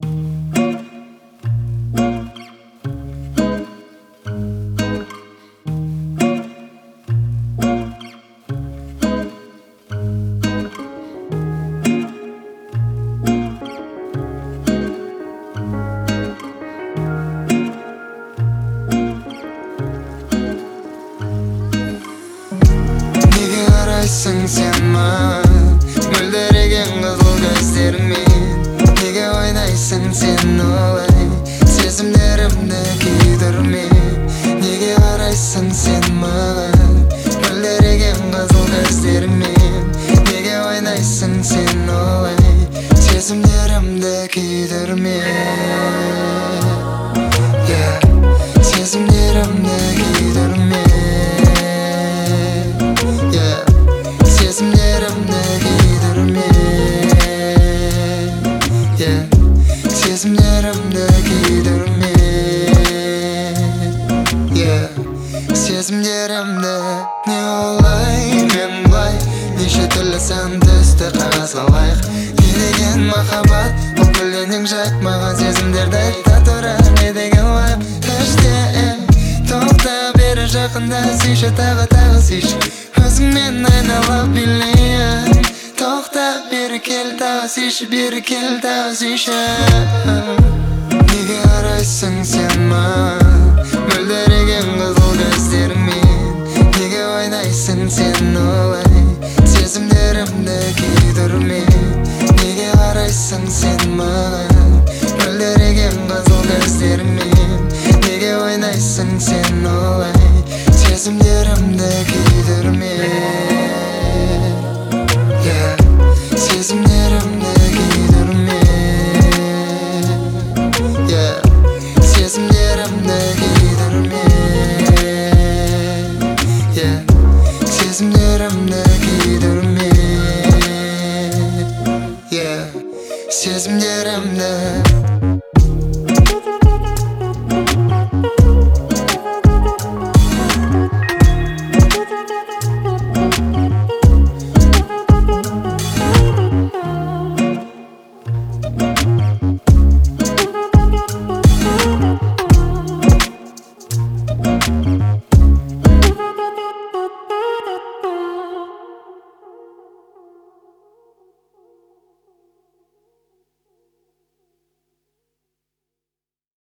Sen mağan Mölderegen kızıl gözlerimмен Nege oynaysan sen olay Sezimlerimde kuydirmen Nege qaraysan sen mağan Mölderegen kızıl gözlerimmen Nege oynaysan sen olay Sezimlerimde kuydirmen Sezimlerimde kuydirmen Sezimlerimde Sezimlerimde ne olay men bulay Neşe tilesem tüsті қағазға лайық Не деген махаббат бұл гүлденің жақмаған сезімдерді айта тұра Не деген лайық тоқта бері жақында сүйші тағы сүйші Өзіңмен айналып билейін Тоқта бері кел тағы сүйші бері кел тағы сүйші Неге қарайсың сен маған мөлдіреген қызыл көздеріңмен Неге ойнайсың сен олай сезімдерімді күйдірмен Неге қарайсың сен маған мөлдіреген қызыл көздеріңмен Неге ойнайсың сен олай сезімдерімді күйдірмен Сезімдерімді күйдірмен Сезімдерімді Sezimlerimde kuydirmen Sezimlerimde